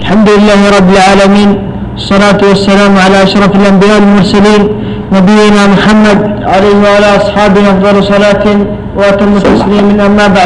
الحمد لله رب العالمين، الصلاة والسلام على أشرف الأنبياء والمرسلين نبينا محمد عليه وعلى أصحابه أفضل صلاة وأتم تسليم. أما بعد،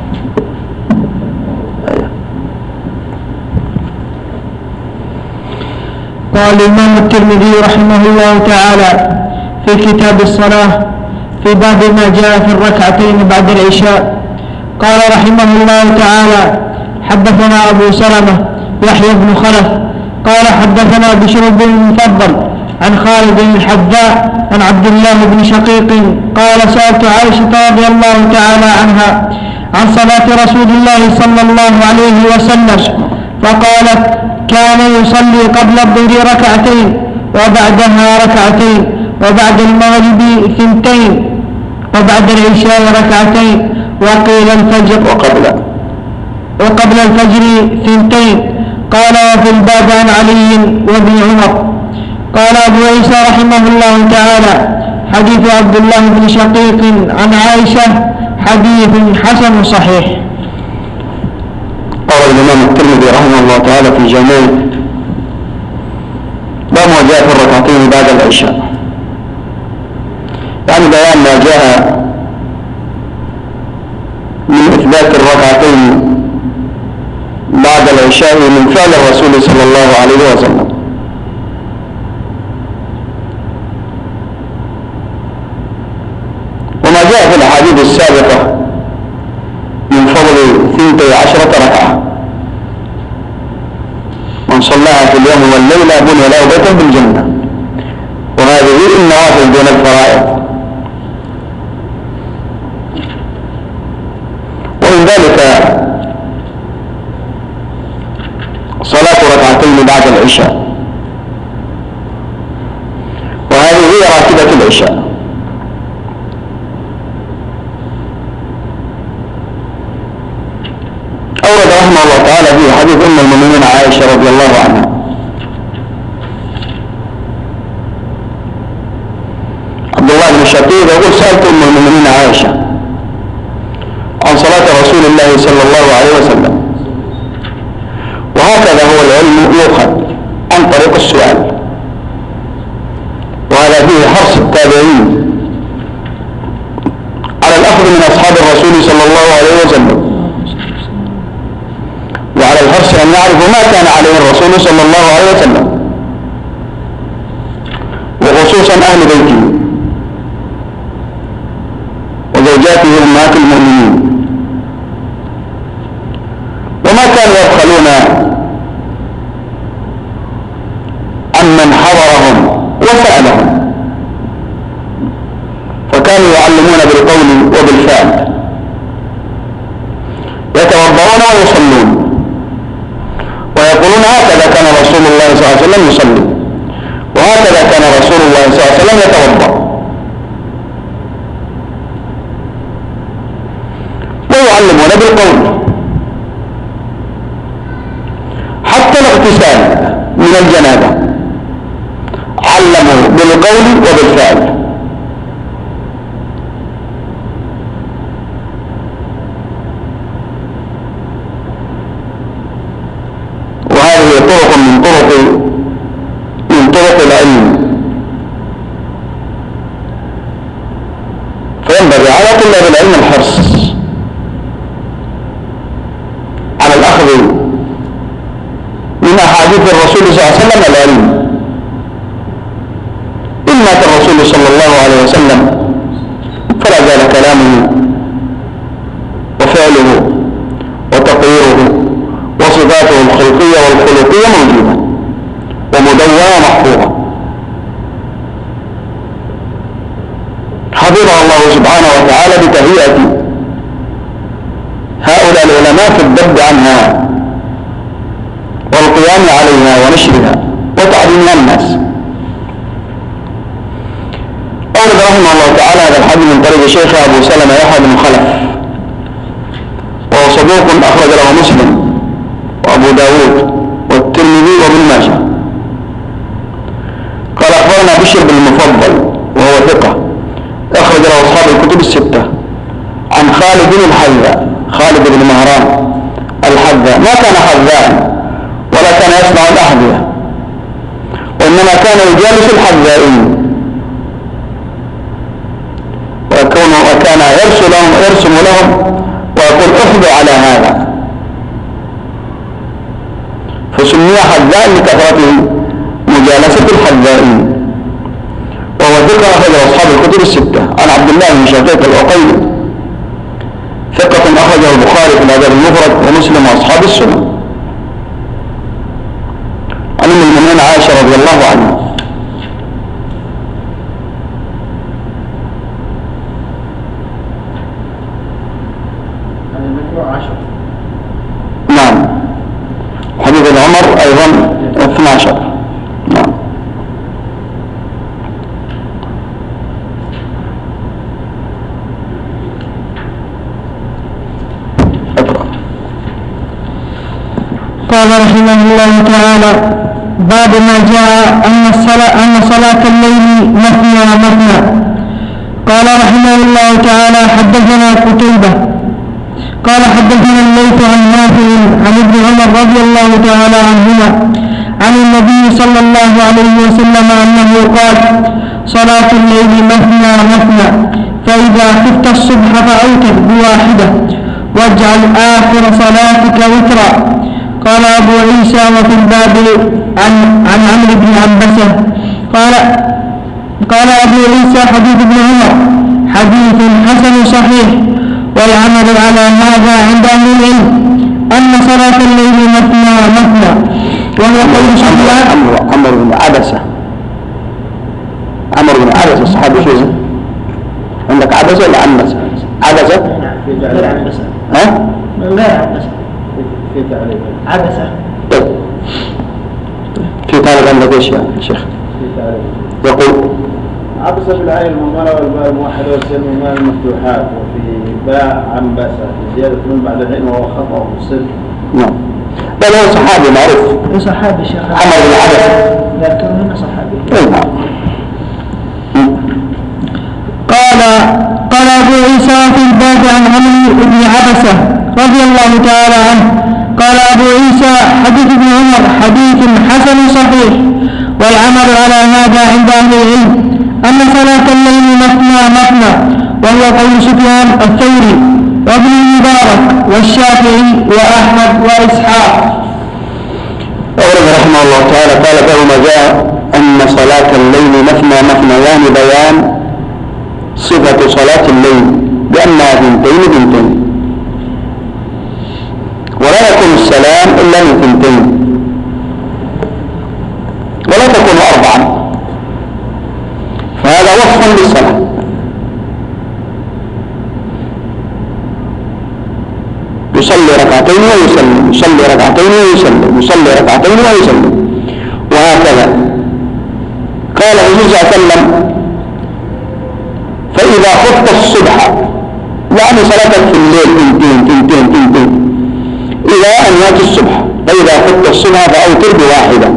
قال الإمام الترمذي رحمه الله تعالى في كتاب الصلاة في باب ما جاء في الركعتين بعد العشاء، قال رحمه الله تعالى: حدثنا أبو سلمة يحيى بن خلف قال حدثنا بشر بن المفضل عن خالد الحذاء عن عبد الله بن شقيق قال: سألت عائشة رضي الله تعالى عنها عن صلاة رسول الله صلى الله عليه وسلم فقالت: كان يصلي قبل الظهر ركعتين وبعدها ركعتين وبعد المغرب 2 وبعد العشاء ركعتين وقيل الفجر وقبل الفجر 2. قال: وفي الباب عن علي وابن عمر. قال أبو عيسى رحمه الله تعالى: حديث عبد الله بن شقيق عن عائشة حديث حسن صحيح. قال الإمام الترمذي رحمه الله تعالى في جامعه: باب ما جاء في الركعتين بعد العشاء، يعني بيان ما جاء من إثبات الركعتين بعد العشاء من فعل الرسول صلى الله عليه وسلم. وما جاء في الأحاديث السابقة من فضل 12 ركعة، من صلاها في اليوم والليلة بني له بيت بالجنة، وهذه النوافل دون الفرائض. ومن ذلك صلاة ركعتين بعد العشاء، وهذه هي راتبة العشاء. أورد رحمه الله تعالى في حديث أم المؤمنين عائشة رضي الله عنها عبد الله بن شقيق يقول: سألت أم المؤمنين عائشة عن صلاة رسول الله صلى الله عليه وسلم. وهكذا هو العلم يؤخذ عن طريق السؤال، وهذا فيه حرص التابعين على الأخذ من أصحاب الرسول صلى الله عليه وسلم، وعلى الحرص أن يعرفوا ما كان عليه الرسول صلى الله عليه وسلم، وخصوصا أهل بيته وزوجاته أمهات المؤمنين، وما كانوا يبخلون عمن حضرهم وسألهم، فكانوا يعلمون بالقول وبالفعل، يتوضؤون ويصلون ويقولون: هكذا كان رسول الله صلى الله عليه وسلم يصلي، وهكذا كان رسول الله صلى الله عليه وسلم يتوضأ. ويعلمون بالقول، حتى الاغتسال من الجنابة علموا بالقول وبالفعل. وهذه طرق من طرق العلم، فينبغي على طلاب العلم الحرص على الأخذ من أحاديث الرسول صلى الله عليه وسلم العلم. إن مات الرسول صلى الله عليه وسلم فلا زال كلامه وفعله وتقريره وصفاته الخلقية والخلقية موجودة ومدونة محفوظة، حفظها الله سبحانه وتعالى بتهيئة هؤلاء العلماء في الذب عنها والقيام عليها ونشرها وتعليمها الناس. أورد رحمه الله تعالى هذا الحديث من طريق شيخ أبو سلمة يحيى بن خلف، وهو صدوق أخرج له مسلم وأبو داود والترمذي وابن ماجه. قال: أخبرنا بشر بن المفضل وهو ثقة أخرج له أصحاب الكتب الستة عن خالد الحذاء، خالد بن مهران الحذاء، ما كان حذاء ولا كان كان يجالس الحذائين، وكان يرسم لهم ويقول احذوا على هذا، فسمي حذاء لكثرته مجالسة الحذائين. وهو ذكر أخرجه أصحاب الكتب الستة عن عبد الله بن شقيق العقيلي ثقة أخرجه البخاري في الأدب المفرد ومسلم وأصحاب السنن عن أم المؤمنين عائشة رضي الله عنها. نعم. حديث عمر أيضا 12. نعم. قال رحمه الله تعالى: باب ما جاء أن صلاة الليل مثنى. قال رحمه الله تعالى: حدثنا قتيبة قال حدثنا الليث عن نافع عن ابن عمر رضي الله تعالى عنهما عن النبي صلى الله عليه وسلم أنه قال: صلاة الليل مثنى، فإذا خفت الصبح فأوتر بواحدة واجعل آخر صلاتك وترا. قال أبو عيسى: وفي الباب عن عمرو بن عنبسة قال أبو عيسى: حديث ابن عمر حديث حسن صحيح، والعمل على هذا عند أهل العلم أن صلاة الليل مثنى، وهو قول سفيان. عمرو بن عبسة الصحابي شو اسمه؟ عندك عبسة ولا عنبسة؟ عبسة؟ غير عنبسة. ها؟ غير عنبسة. في تعليق عبسة. طيب. في تعليق عندك ايش يا شيخ؟ في تعليق يقول: عبسة بالعين المهملة والباء الموحدة والسين والمال المفتوحات، وفي باء عنبسة زيادة من بعد العين وهو خطأ في الصدق. نعم. بل هو صحابي معروف. صحابي الشيخ عمرو بن عبسة. لكن هنا صحابي. نعم. قال أبو عيسى في الباب عن عمرو بن عبسة رضي الله تعالى عنه قال أبو عيسى: حديث ابن عمر حديث حسن صحيح، والعمل على هذا عند أهل العلم أن صلاة الليل مثنى، وهو قول سفيان الثوري وابن المبارك والشافعي وأحمد وإسحاق. أورد رحمه الله تعالى قال: باب ما جاء أن صلاة الليل مثنى، يعني بيان صفة صلاة الليل بأنها ثنتين، ولا يكون السلام إلا من ثنتين، ولا تكون 4، فهذا وصف للصلاة. يصلي ركعتين ويسلم، يصلي ركعتين ويسلم، يصلي ركعتين ويسلم، وهكذا. قال النبي صلى الله عليه وسلم: فإذا خفت الصبح، يعني صلاتك في الليل تنتين إلى أن يأتي الصبح، فإذا خفت الصبح فأوتر بواحدة.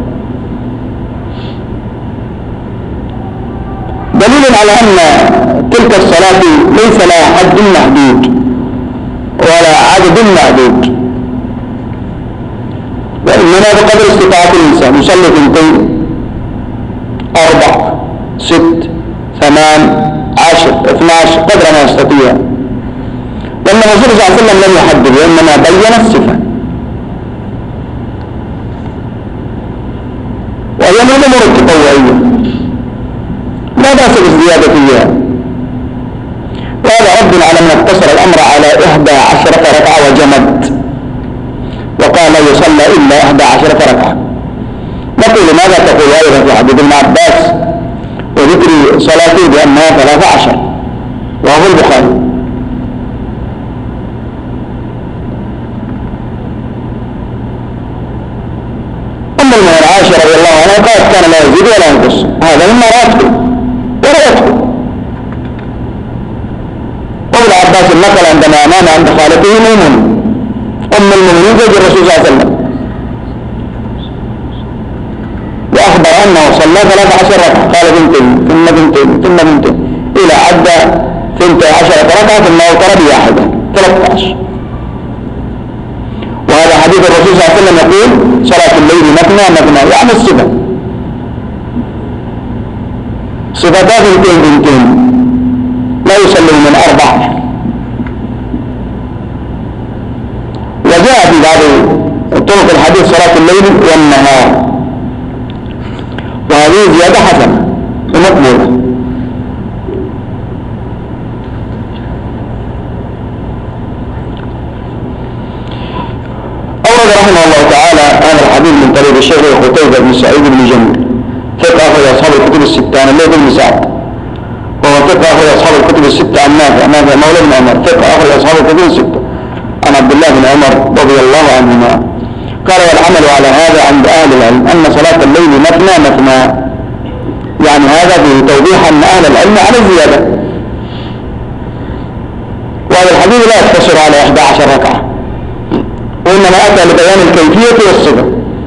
دليل على أن تلك الصلاة ليس لها حد محدود ولا عدد محدود، وإنما بقدر استطاعة الإنسان يصلي 2 4 6 8 10 12 قدر ما يستطيع، لأن الرسول صلى الله عليه وسلم لم يحدد، وإنما بين الصفة، وهي من الأمور التطوعية لا بأس بالزيادة، وهذا رد على من اقتصر الأمر على 11 ركعة وجمد وقال لا يصلى إلا 11 ركعة. نقول: ماذا تقول أيضا في حديث ابن عباس وذكر صلاته بأنها 13، وهو البخاري؟ أم المؤمنين عائشة رضي الله عنها قالت: كان لا يزيد ولا ينقص، هذا مما لا يدخل ولا يدخل. وابن عباس النقل عندما نام عند خالته ميمون أم المؤمنين زوج الرسول صلى الله عليه وسلم، وأخبر أنه صلى 13 ركعة، قال 2 ثم 2 إلى عدى 12 ركعة ثم أوتر بواحدة 13. وهذا حديث الرسول صلى الله عليه وسلم يقول: صلاة الليل مثنى، يعني الصفة. صفتها بنتين لا يصلي من 4. وجاء في بعض طرق الحديث صلاة الليل والنهار، وهذه زيادة حسنة ومقبولة. أورد رحمه الله تعالى هذا الحديث من طريق الشيخ قتيبة بن سعيد بن جميل فقه أخذ أصحاب الكتب الستة عن الليث بن سعد، وهو فقه أخذ أصحاب الكتب الستة عن نافع مولى بن عمر، فقه أخذ أصحاب الكتب الستة عن عبد الله بن عمر رضي الله عنهما. قال والعمل على هذا عند أهل العلم أن صلاة الليل مثنى، يعني هذا فيه توضيح أن أهل العلم على الزيادة، وهذا الحديث لا يقتصر على 11 ركعة، وإنما أتى لبيان الكيفية والصفة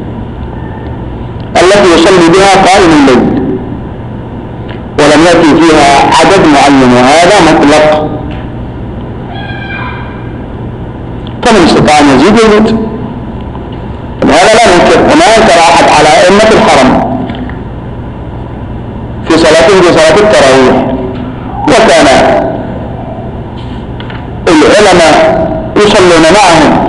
التي يصلي بها قائم الليل، ولم يأتي فيها عدد معين، وهذا مطلق، فمن استطاع أن يزيد يزيد، هذا لا ننكر، وما ينكر أحد على أئمة الحرم في صلاتهم في صلاة التراويح، وكان العلماء يصلون معهم،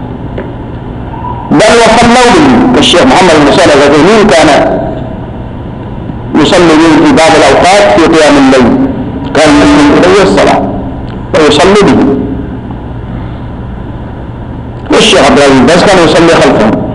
بل وصلوا بهم، والشيخ محمد بن صالح العثيمين كان يصلي بهم في بعض الأوقات في قيام الليل، كان يصلي إليه الصلاة ويصلي به، والشيخ عبد العزيز بس كان يصلي خلفه.